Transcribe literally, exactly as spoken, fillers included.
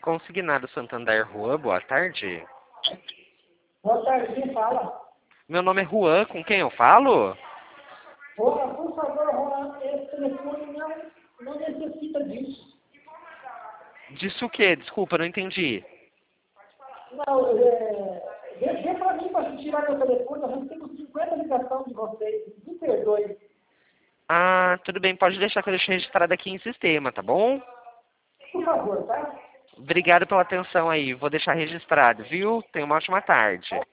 Consignado Santander Juan, boa tarde. Boa tarde, quem fala? Meu nome é Juan, com quem eu falo? Juan, por favor, Juan, esse telefone não, não necessita disso. Disse o quê? Desculpa, não entendi. Não, é... Deixa pra mim para tirar meu telefone, eu recebo cinquenta ligações de vocês. Me perdoe. Ah, tudo bem, pode deixar que eu deixe registrado aqui em sistema, tá bom? Por favor, tá? Obrigado pela atenção aí, vou deixar registrado, viu? Tenha uma ótima tarde.